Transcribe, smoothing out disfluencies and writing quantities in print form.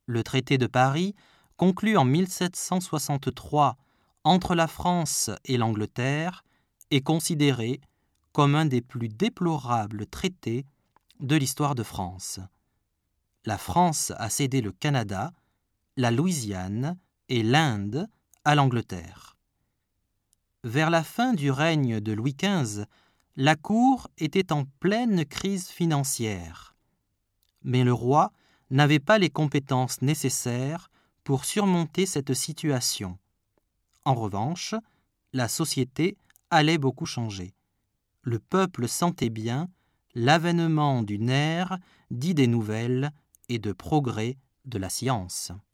Le traité de Paris, conclu en 1763 entre la France et l'Angleterre, est considéré comme un des plus déplorables traités de l'histoire de France. La France a cédé le Canada, la Louisiane et l'Inde à l'Angleterre. Vers la fin du règne de Louis XV, la cour était en pleine crise financière. Mais le roi n'avait pas les compétences nécessaires pour surmonter cette situation. En revanche, la société allait beaucoup changer. Le peuple sentait bien l'avènement d'une ère d'idées nouvelles et de progrès de la science.